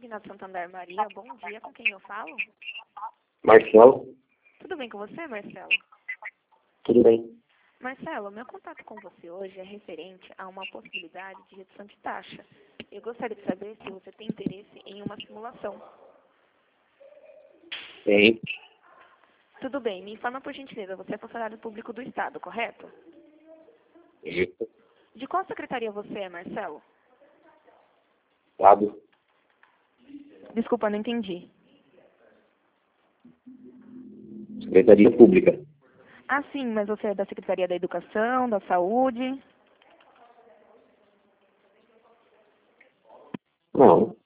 Finado Santander Maria, bom dia, com quem eu falo? Marcelo, Tudo bem com você, Marcelo? tudo bem? Marcelo, meu contato com você hoje é referente a uma possibilidade de redução de taxa. Eu gostaria de saber se você tem interesse em uma simulação. Tem. Tudo bem, me informa por gentileza, você é funcionário público do Estado, correto? Isso. De qual secretaria você é, Marcelo? Estado. Desculpa, não entendi. Secretaria Pública. Ah, sim, mas você é da Secretaria da Educação, da Saúde? Não.